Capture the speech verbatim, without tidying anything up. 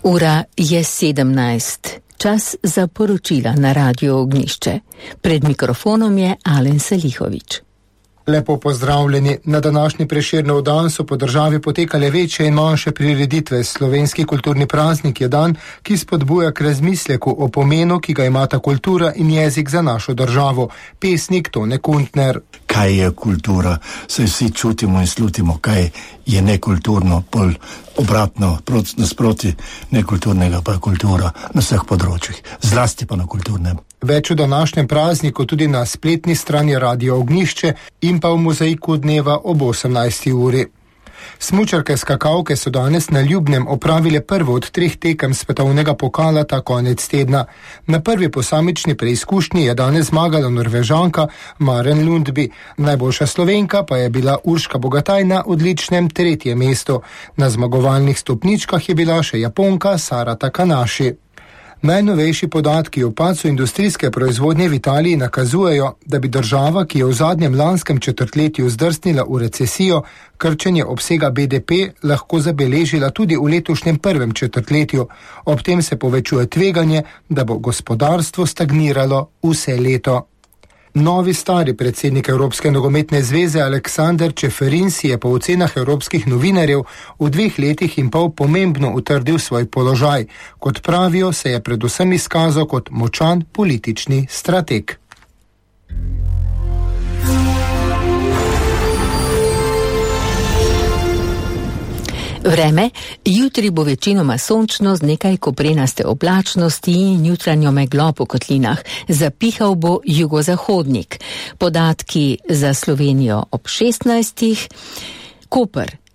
Ura je sedemnajst. Čas za poročila na Radio Ognjišče. Pred mikrofonom je Alen Selihovič. Lepo pozdravljeni. Na današnji Prešernov dan so po državi potekale večje in manjše prireditve. Slovenski kulturni praznik je dan, ki spodbuja k razmisleku o pomenu, ki ga imata kultura in jezik za našo državo. Pesnik Tone Kuntner. Kaj je kultura? Se vsi čutimo in slutimo, kaj je nekulturno, pol obratno, nasproti nekulturnega pa je kultura na vseh področjih, zlasti pa na kulturnem. Več o današnjem prazniku tudi na spletni strani Radio Ognjišče in pa v mozaiku dneva ob osemnajsti uri. Smučarke skakalke so danes na Ljubnem opravile prvo od treh tekem svetovnega pokala ta konec tedna. Na prvi posamični preizkušnji je danes zmagala Norvežanka Maren Lundby. Najboljša Slovenka pa je bila Urška Bogataj na odličnem tretjem mestu. Na zmagovalnih stopničkah je bila še Japonka Sara Takanashi. Najnovejši podatki o padcu industrijske proizvodnje v Italiji nakazujejo, da bi država, ki je v zadnjem lanskem četrtletju zdrsnila v recesijo, krčenje obsega B D P lahko zabeležila tudi v letošnjem prvem četrtletju. Ob tem se povečuje tveganje, da bo gospodarstvo stagniralo vse leto. Novi stari predsednik Evropske nogometne zveze Aleksander Čeferin si je po ocenah evropskih novinarjev v dveh letih in pol pomembno utrdil svoj položaj. Kot pravijo, se je predvsem izkazal kot močan politični strateg. Vreme. Jutri bo večinoma sončno z nekaj koprenaste oblačnosti in jutranjo meglo po kotlinah. Zapihal bo jugozahodnik. Podatki za Slovenijo ob šestnajstih. Koper